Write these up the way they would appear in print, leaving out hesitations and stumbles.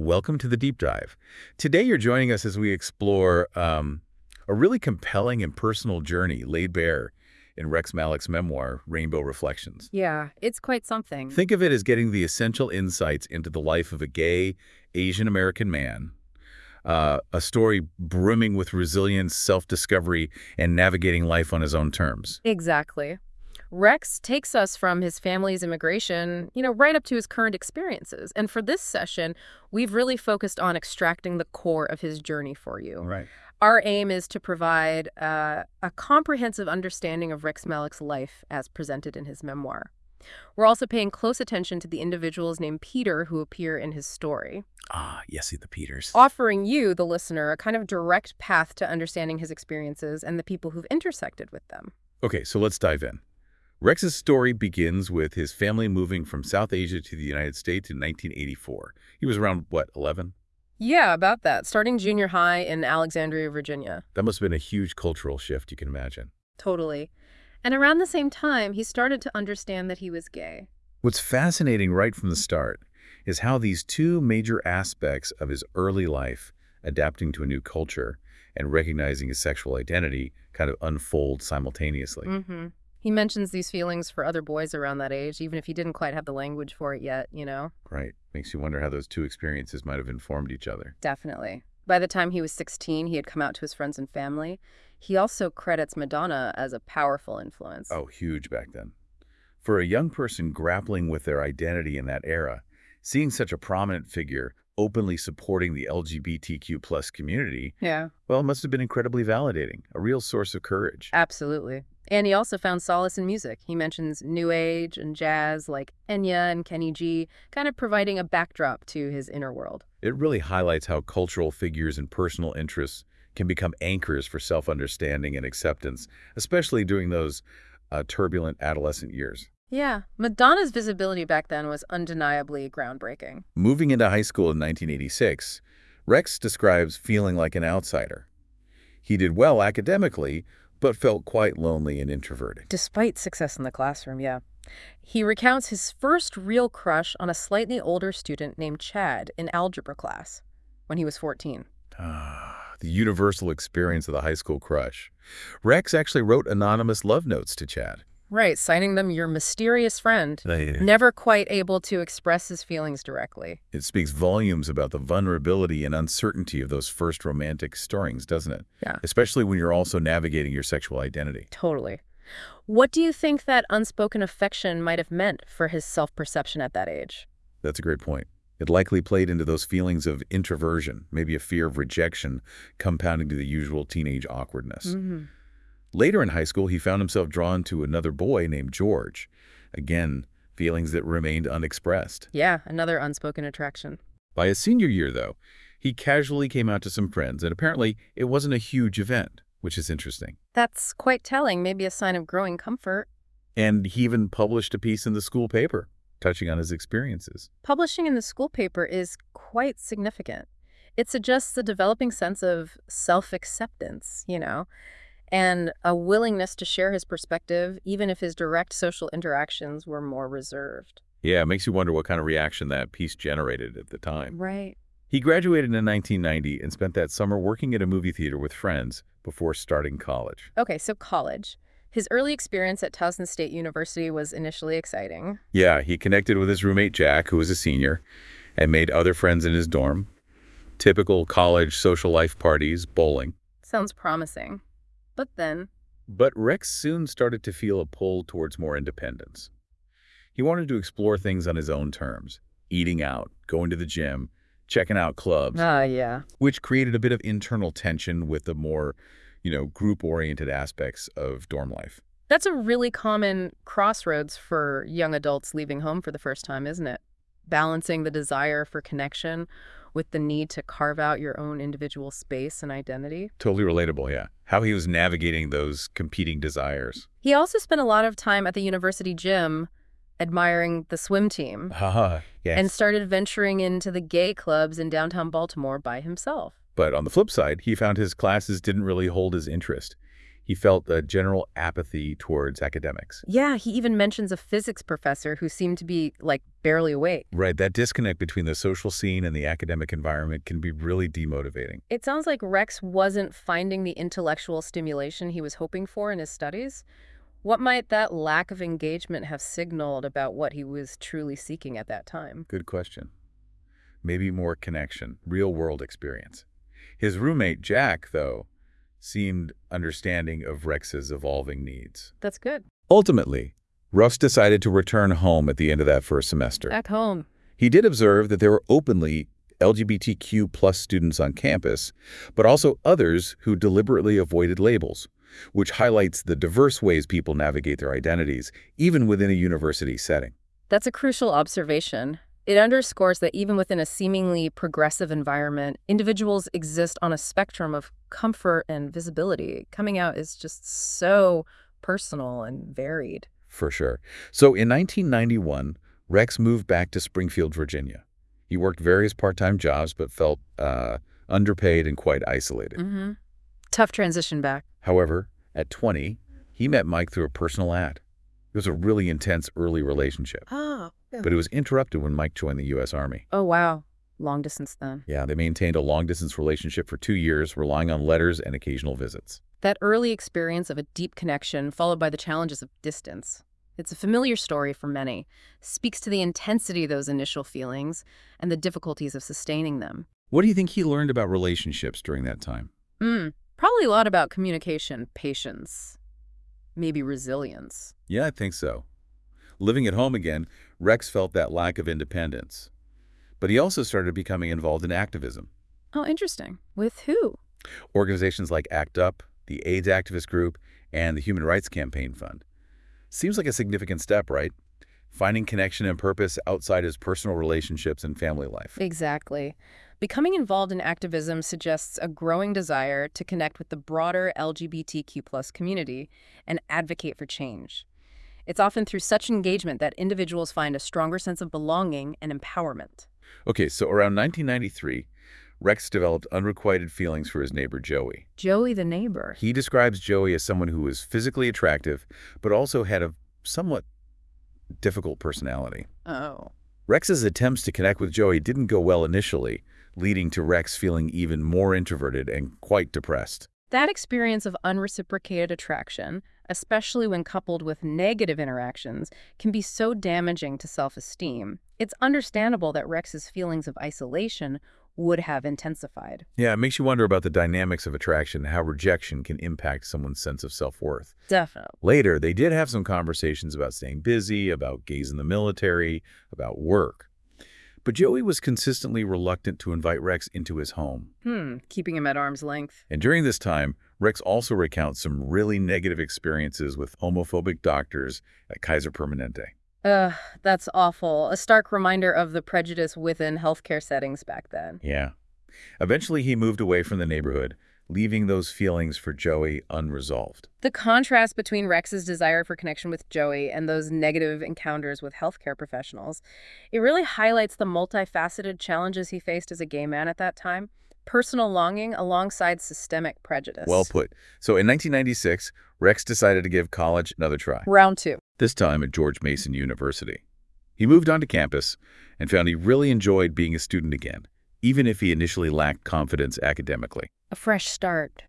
Welcome to the Deep Dive. Today you're joining us as we explore a really compelling and personal journey laid bare in Rex Malick's memoir, Rainbow Reflections. Yeah, it's quite something. Think of it as getting the essential insights into the life of a gay, Asian-American man, a story brimming with resilience, self-discovery, and navigating life on his own terms. Exactly. Rex takes us from his family's immigration, right up to his current experiences. And for this session, we've really focused on extracting the core of his journey for you. Right. Our aim is to provide a comprehensive understanding of Rex Malick's life as presented in his memoir. We're also paying close attention to the individuals named Peter who appear in his story, Ah, yes, the Peters. offering you, the listener, a kind of direct path to understanding his experiences and the people who've intersected with them. Okay, so let's dive in. Rex's story begins with his family moving from South Asia to the United States in 1984. He was around, what, 11? Yeah, about that. Starting junior high in Alexandria, Virginia. That must have been a huge cultural shift, you can imagine. Totally. And around the same time, he started to understand that he was gay. What's fascinating right from the start is how these two major aspects of his early life, adapting to a new culture and recognizing his sexual identity, kind of unfold simultaneously. Mm-hmm. He mentions these feelings for other boys around that age, even if he didn't quite have the language for it yet. Right. Makes you wonder how those two experiences might have informed each other. Definitely. By the time he was 16, he had come out to his friends and family. He also credits Madonna as a powerful influence. Oh, huge back then. For a young person grappling with their identity in that era, seeing such a prominent figure openly supporting the LGBTQ plus community, Yeah. well, it must have been incredibly validating, a real source of courage. Absolutely. And he also found solace in music. He mentions new age and jazz like Enya and Kenny G, kind of providing a backdrop to his inner world. It really highlights how cultural figures and personal interests can become anchors for self-understanding and acceptance, especially during those turbulent adolescent years. Yeah, Madonna's visibility back then was undeniably groundbreaking. Moving into high school in 1986, Rex describes feeling like an outsider. He did well academically, but felt quite lonely and introverted. Despite success in the classroom, yeah. He recounts his first real crush on a slightly older student named Chad in algebra class when he was 14. Ah, the universal experience of the high school crush. Rex actually wrote anonymous love notes to Chad. Right, signing them your mysterious friend, never quite able to express his feelings directly. It speaks volumes about the vulnerability and uncertainty of those first romantic stirrings, doesn't it? Yeah. Especially when you're also navigating your sexual identity. Totally. What do you think that unspoken affection might have meant for his self-perception at that age? That's a great point. It likely played into those feelings of introversion, maybe a fear of rejection, compounding to the usual teenage awkwardness. Mm-hmm. Later in high school, he found himself drawn to another boy named George. Again, feelings that remained unexpressed. Yeah, another unspoken attraction. By his senior year, though, he casually came out to some friends, and apparently it wasn't a huge event, which is interesting. That's quite telling, maybe a sign of growing comfort. And he even published a piece in the school paper, touching on his experiences. Publishing in the school paper is quite significant. It suggests a developing sense of self-acceptance, and a willingness to share his perspective, even if his direct social interactions were more reserved. Yeah, it makes you wonder what kind of reaction that piece generated at the time. Right. He graduated in 1990 and spent that summer working at a movie theater with friends before starting college. Okay, so college. His early experience at Towson State University was initially exciting. Yeah, he connected with his roommate Jack, who was a senior, and made other friends in his dorm. Typical college social life parties, bowling. Sounds promising. But Rex soon started to feel a pull towards more independence. He wanted to explore things on his own terms, eating out, going to the gym, checking out clubs, Yeah. which created a bit of internal tension with the more, group-oriented aspects of dorm life. That's a really common crossroads for young adults leaving home for the first time, isn't it? Balancing the desire for connection with the need to carve out your own individual space and identity. Totally relatable, yeah. How he was navigating those competing desires. He also spent a lot of time at the university gym admiring the swim team Yes. and started venturing into the gay clubs in downtown Baltimore by himself. But on the flip side, he found his classes didn't really hold his interest. He felt a general apathy towards academics. Yeah, he even mentions a physics professor who seemed to be, like, barely awake. Right, that disconnect between the social scene and the academic environment can be really demotivating. It sounds like Rex wasn't finding the intellectual stimulation he was hoping for in his studies. What might that lack of engagement have signaled about what he was truly seeking at that time? Good question. Maybe more connection, real-world experience. His roommate, Jack, though, seemed understanding of Rex's evolving needs. That's good. Ultimately, Russ decided to return home at the end of that first semester. Back home. He did observe that there were openly LGBTQ+ students on campus, but also others who deliberately avoided labels, which highlights the diverse ways people navigate their identities, even within a university setting. That's a crucial observation. It underscores that even within a seemingly progressive environment, individuals exist on a spectrum of comfort and visibility. Coming out is just so personal and varied. For sure. So in 1991, Rex moved back to Springfield, Virginia. He worked various part-time jobs, but felt underpaid and quite isolated. Mm-hmm. Tough transition back. However, at 20, he met Mike through a personal ad. It was a really intense early relationship, Oh. but it was interrupted when Mike joined the U.S. Army. Oh, wow. Long distance then. Yeah, they maintained a long-distance relationship for 2 years, relying on letters and occasional visits. That early experience of a deep connection followed by the challenges of distance. It's a familiar story for many. Speaks to the intensity of those initial feelings and the difficulties of sustaining them. What do you think he learned about relationships during that time? Probably a lot about communication, patience, maybe resilience. Yeah, I think so. Living at home again, Rex felt that lack of independence. But he also started becoming involved in activism. Oh, interesting. With who? Organizations like ACT UP, the AIDS activist group, and the Human Rights Campaign Fund. Seems like a significant step, right? Finding connection and purpose outside his personal relationships and family life. Exactly. Becoming involved in activism suggests a growing desire to connect with the broader LGBTQ+ community and advocate for change. It's often through such engagement that individuals find a stronger sense of belonging and empowerment. Okay, so around 1993, Rex developed unrequited feelings for his neighbor Joey. Joey the neighbor. He describes Joey as someone who was physically attractive, but also had a somewhat difficult personality. Oh. Rex's attempts to connect with Joey didn't go well initially, leading to Rex feeling even more introverted and quite depressed. That experience of unreciprocated attraction, especially when coupled with negative interactions, can be so damaging to self-esteem. It's understandable that Rex's feelings of isolation would have intensified. Yeah, it makes you wonder about the dynamics of attraction and how rejection can impact someone's sense of self-worth. Definitely. Later, they did have some conversations about staying busy, about gays in the military, about work. But Joey was consistently reluctant to invite Rex into his home. Keeping him at arm's length. And during this time, Rex also recounts some really negative experiences with homophobic doctors at Kaiser Permanente. That's awful. A stark reminder of the prejudice within healthcare settings back then. Yeah. Eventually, he moved away from the neighborhood, leaving those feelings for Joey unresolved. The contrast between Rex's desire for connection with Joey and those negative encounters with healthcare professionals, it really highlights the multifaceted challenges he faced as a gay man at that time. Personal longing alongside systemic prejudice. Well put. So in 1996, Rex decided to give college another try. Round 2. This time at George Mason University. He moved onto campus and found he really enjoyed being a student again, even if he initially lacked confidence academically. A fresh start.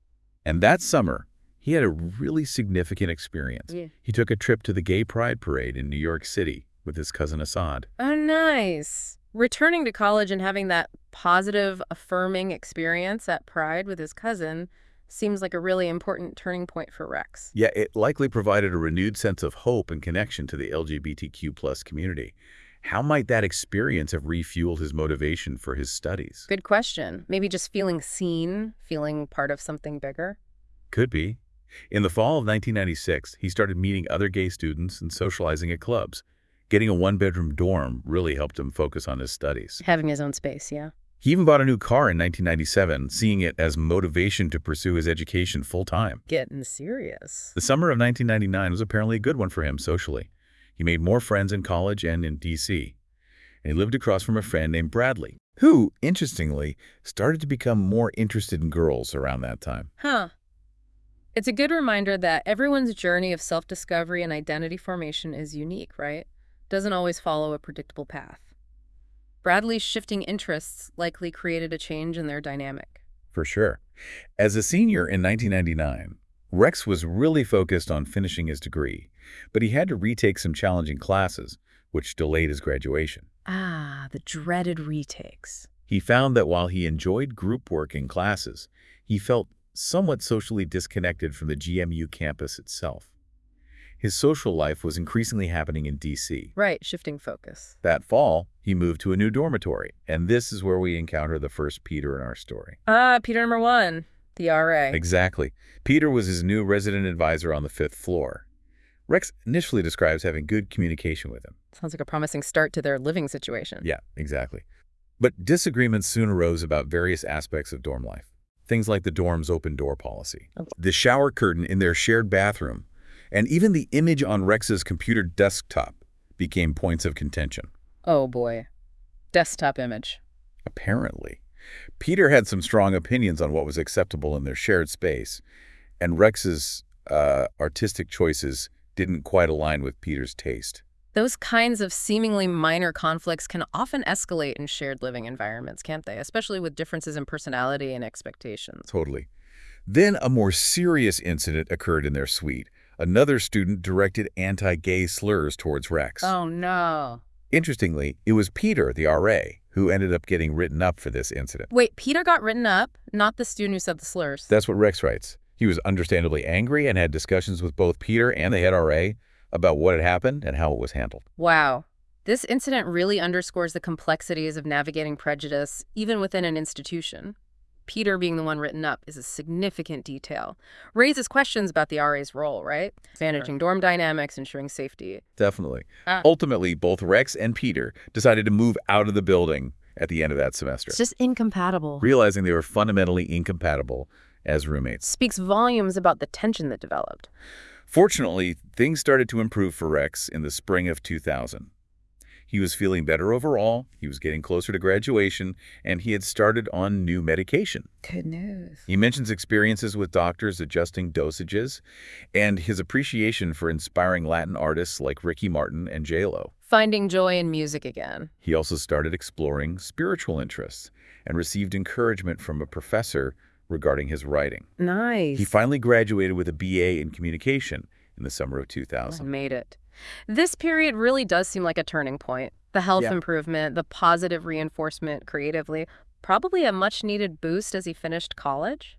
And that summer, he had a really significant experience. Yeah. He took a trip to the Gay Pride Parade in New York City with his cousin Assad. Oh, nice. Returning to college and having that positive, affirming experience at Pride with his cousin seems like a really important turning point for Rex. Yeah, it likely provided a renewed sense of hope and connection to the LGBTQ+ community. How might that experience have refueled his motivation for his studies? Good question. Maybe just feeling seen, feeling part of something bigger? Could be. In the fall of 1996, he started meeting other gay students and socializing at clubs. Getting a one-bedroom dorm really helped him focus on his studies. Having his own space, yeah. He even bought a new car in 1997, seeing it as motivation to pursue his education full-time. Getting serious. The summer of 1999 was apparently a good one for him socially. He made more friends in college and in D.C. And he lived across from a friend named Bradley, who, interestingly, started to become more interested in girls around that time. Huh. It's a good reminder that everyone's journey of self-discovery and identity formation is unique, right? Doesn't always follow a predictable path. Bradley's shifting interests likely created a change in their dynamic. For sure. As a senior in 1999, Rex was really focused on finishing his degree, but he had to retake some challenging classes, which delayed his graduation. Ah, the dreaded retakes. He found that while he enjoyed group work in classes, he felt somewhat socially disconnected from the GMU campus itself. His social life was increasingly happening in D.C. Right, shifting focus. That fall, he moved to a new dormitory, and this is where we encounter the first Peter in our story. Ah, Peter number 1, the RA. Exactly. Peter was his new resident advisor on the 5th floor. Rex initially describes having good communication with him. Sounds like a promising start to their living situation. Yeah, exactly. But disagreements soon arose about various aspects of dorm life. Things like the dorm's open-door policy, the shower curtain in their shared bathroom, and even the image on Rex's computer desktop became points of contention. Oh boy. Desktop image. Apparently. Peter had some strong opinions on what was acceptable in their shared space, and Rex's artistic choices didn't quite align with Peter's taste. Those kinds of seemingly minor conflicts can often escalate in shared living environments, can't they? Especially with differences in personality and expectations. Totally. Then a more serious incident occurred in their suite. Another student directed anti-gay slurs towards Rex. Oh, no. Interestingly, it was Peter, the RA, who ended up getting written up for this incident. Wait, Peter got written up, not the student who said the slurs. That's what Rex writes. He was understandably angry and had discussions with both Peter and the head RA about what had happened and how it was handled. Wow. This incident really underscores the complexities of navigating prejudice, even within an institution. Peter being the one written up is a significant detail. Raises questions about the RA's role, right? Managing dorm dynamics, ensuring safety. Definitely. Ultimately, both Rex and Peter decided to move out of the building at the end of that semester, It's just incompatible. realizing they were fundamentally incompatible as roommates. Speaks volumes about the tension that developed. Fortunately, things started to improve for Rex in the spring of 2000. He was feeling better overall, he was getting closer to graduation, and he had started on new medication. Good news. He mentions experiences with doctors adjusting dosages and his appreciation for inspiring Latin artists like Ricky Martin and J-Lo. Finding joy in music again. He also started exploring spiritual interests and received encouragement from a professor regarding his writing. Nice. He finally graduated with a BA in communication in the summer of I 2000. made it. This period really does seem like a turning point. The health Yeah. improvement, the positive reinforcement creatively, probably a much-needed boost as he finished college.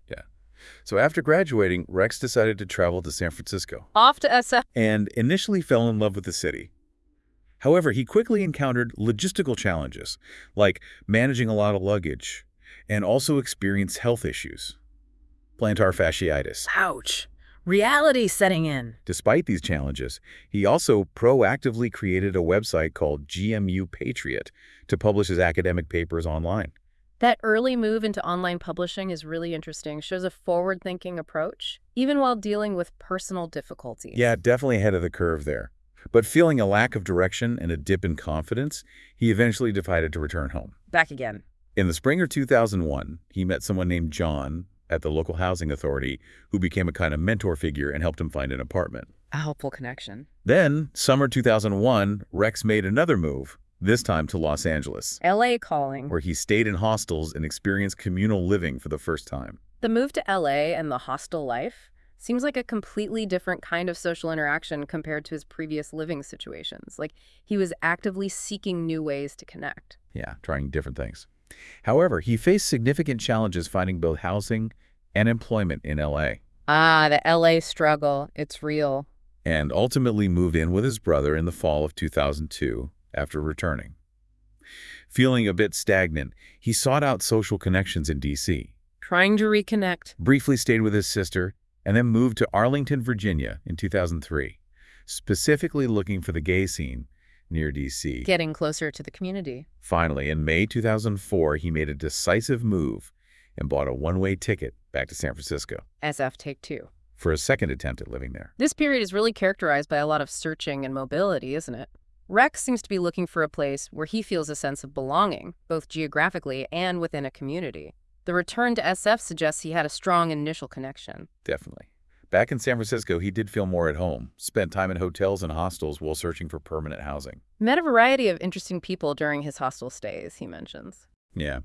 So after graduating, Rex decided to travel to San Francisco Off to SF. and initially fell in love with the city. However, he quickly encountered logistical challenges, like managing a lot of luggage, and also experienced health issues, plantar fasciitis. Ouch. Reality setting in. Despite these challenges, he also proactively created a website called GMU Patriot to publish his academic papers online. That early move into online publishing is really interesting. Shows a forward-thinking approach, even while dealing with personal difficulties. Yeah, definitely ahead of the curve there. But feeling a lack of direction and a dip in confidence, he eventually decided to return home. Back again. In the spring of 2001, he met someone named John at the local housing authority who became a kind of mentor figure and helped him find an apartment. A helpful connection. Then, summer 2001, Rex made another move, this time to Los Angeles, LA calling. where he stayed in hostels and experienced communal living for the first time. The move to LA and the hostel life seems like a completely different kind of social interaction compared to his previous living situations. Like, he was actively seeking new ways to connect. Yeah, trying different things. However, he faced significant challenges finding both housing and employment in LA, Ah, the LA struggle. It's real. and ultimately moved in with his brother in the fall of 2002 after returning. Feeling a bit stagnant, he sought out social connections in D.C., Trying to reconnect. briefly stayed with his sister, and then moved to Arlington, Virginia in 2003, specifically looking for the gay scene near D.C. Getting closer to the community. Finally, in May 2004, he made a decisive move and bought a one-way ticket back to San Francisco SF Take 2. for a second attempt at living there. This period is really characterized by a lot of searching and mobility, isn't it? Rex seems to be looking for a place where he feels a sense of belonging, both geographically and within a community. The return to SF suggests he had a strong initial connection. Definitely. Back in San Francisco, he did feel more at home, spent time in hotels and hostels while searching for permanent housing. Met a variety of interesting people during his hostel stays, he mentions. Yeah.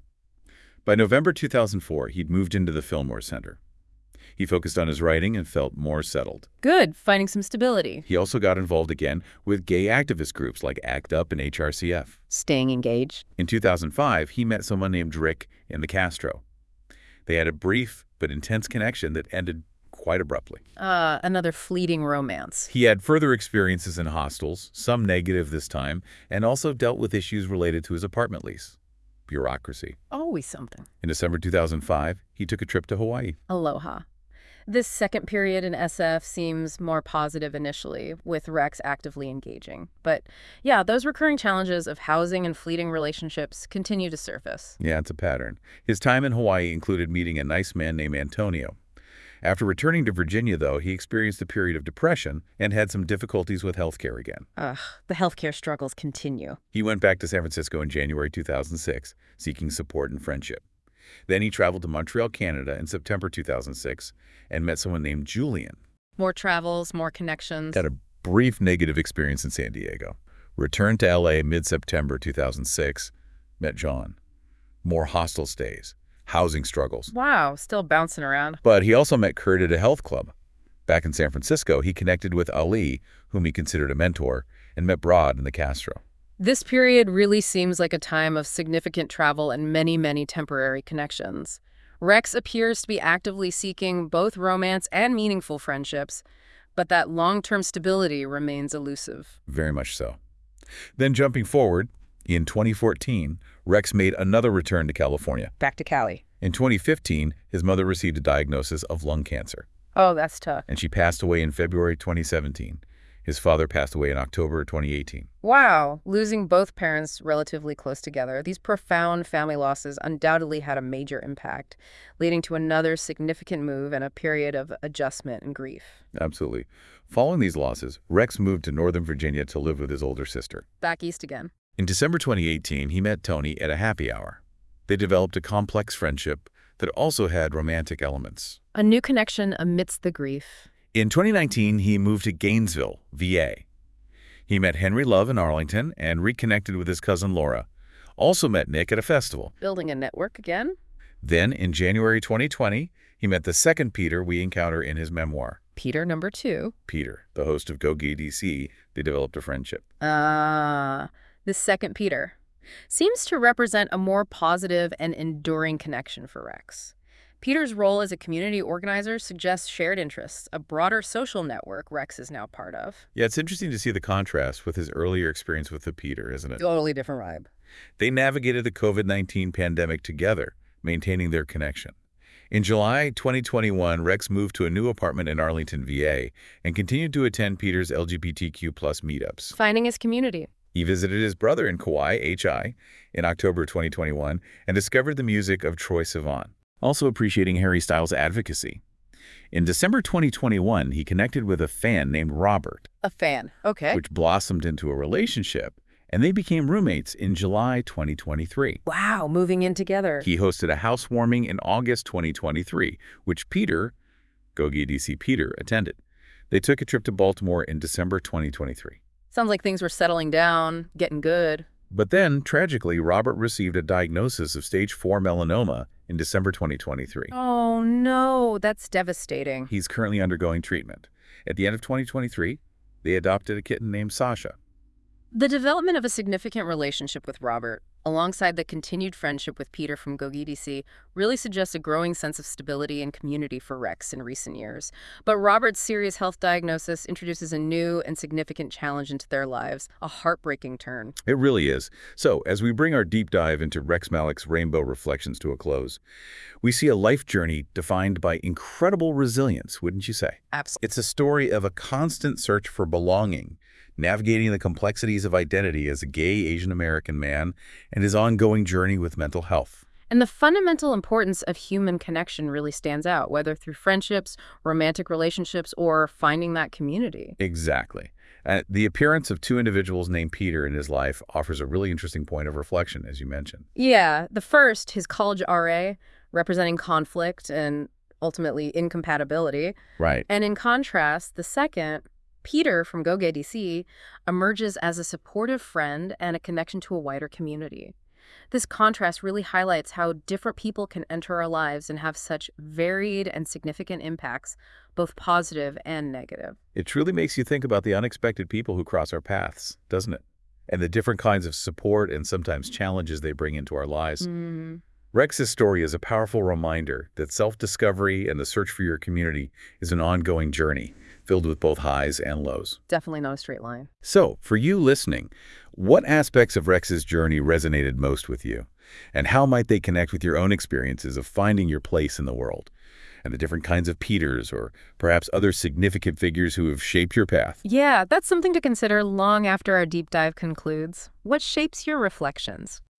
By November 2004, he'd moved into the Fillmore Center. He focused on his writing and felt more settled. Good, finding some stability. He also got involved again with gay activist groups like ACT UP and HRCF. Staying engaged. In 2005, he met someone named Rick in the Castro. They had a brief but intense connection that ended quite abruptly. Another fleeting romance. He had further experiences in hostels, some negative this time, and also dealt with issues related to his apartment lease. Bureaucracy. Always something. In December 2005, he took a trip to Hawaii. Aloha. This second period in SF seems more positive initially, with Rex actively engaging. But yeah, those recurring challenges of housing and fleeting relationships continue to surface. Yeah, it's a pattern. His time in Hawaii included meeting a nice man named Antonio. After returning to Virginia, though, he experienced a period of depression and had some difficulties with healthcare again. The healthcare struggles continue. He went back to San Francisco in January 2006, seeking support and friendship. Then he traveled to Montreal, Canada in September 2006 and met someone named Julian. More travels, more connections. Had a brief negative experience in San Diego. Returned to LA mid-September 2006, met John. More hostel stays, housing struggles. Wow, still bouncing around. But he also met Kurt at a health club. Back in San Francisco, he connected with Ali, whom he considered a mentor, and met Broad in the Castro. This period really seems like a time of significant travel and many, many temporary connections. Rex appears to be actively seeking both romance and meaningful friendships, but that long-term stability remains elusive. Very much so. Then jumping forward, in 2014, Rex made another return to California. Back to Cali. In 2015, his mother received a diagnosis of lung cancer, Oh, that's tough. and she passed away in February 2017. His father passed away in October 2018. Wow, losing both parents relatively close together. These profound family losses undoubtedly had a major impact, leading to another significant move and a period of adjustment and grief. Absolutely. Following these losses, Rex moved to Northern Virginia to live with his older sister. Back east again. In December 2018, he met Tony at a happy hour. They developed a complex friendship that also had romantic elements. A new connection amidst the grief. In 2019, he moved to Gainesville, VA. He met Henry Love in Arlington and reconnected with his cousin Laura. Also met Nick at a festival. Building a network again? Then, in January 2020, he met the second Peter we encounter in his memoir. Peter number 2. Peter, the host of Go Gay DC, they developed a friendship. The second Peter seems to represent a more positive and enduring connection for Rex. Peter's role as a community organizer suggests shared interests, a broader social network Rex is now part of. Yeah, it's interesting to see the contrast with his earlier experience with the Peter, isn't it? Totally different vibe. They navigated the COVID-19 pandemic together, maintaining their connection. In July 2021, Rex moved to a new apartment in Arlington, VA, and continued to attend Peter's LGBTQ+ meetups. Finding his community. He visited his brother in Kauai, HI, in October 2021, and discovered the music of Troye Sivan, also appreciating Harry Styles' advocacy. In December 2021, he connected with a fan named Robert, A fan. Okay. which blossomed into a relationship, and they became roommates in July 2023. Wow, moving in together. He hosted a housewarming in August 2023, which Peter, Go Gay DC Peter, attended. They took a trip to Baltimore in December 2023. Sounds like things were settling down, getting good. But then, tragically, Robert received a diagnosis of stage 4 melanoma in December 2023. Oh no, that's devastating. He's currently undergoing treatment. At the end of 2023, they adopted a kitten named Sasha. The development of a significant relationship with Robert, alongside the continued friendship with Peter from Go Gay DC, really suggests a growing sense of stability and community for Rex in recent years. But Robert's serious health diagnosis introduces a new and significant challenge into their lives, a heartbreaking turn. It really is. So, as we bring our deep dive into Rex Malick's Rainbow Reflections to a close, we see a life journey defined by incredible resilience, wouldn't you say? Absolutely. It's a story of a constant search for belonging, navigating the complexities of identity as a gay Asian American man, and his ongoing journey with mental health. And the fundamental importance of human connection really stands out, whether through friendships, romantic relationships, or finding that community. Exactly. The appearance of two individuals named Peter in his life offers a really interesting point of reflection, as you mentioned. Yeah, the first, his college RA, representing conflict and ultimately incompatibility. Right. And in contrast, the second, Peter from Goge DC, emerges as a supportive friend and a connection to a wider community. This contrast really highlights how different people can enter our lives and have such varied and significant impacts, both positive and negative. It truly makes you think about the unexpected people who cross our paths, doesn't it? And the different kinds of support and sometimes challenges they bring into our lives. Mm, Rex's story is a powerful reminder that self-discovery and the search for your community is an ongoing journey, filled with both highs and lows. definitely not a straight line. So, for you listening, what aspects of Rex's journey resonated most with you? And how might they connect with your own experiences of finding your place in the world? And the different kinds of Peters or perhaps other significant figures who have shaped your path? Yeah, that's something to consider long after our deep dive concludes. What shapes your reflections?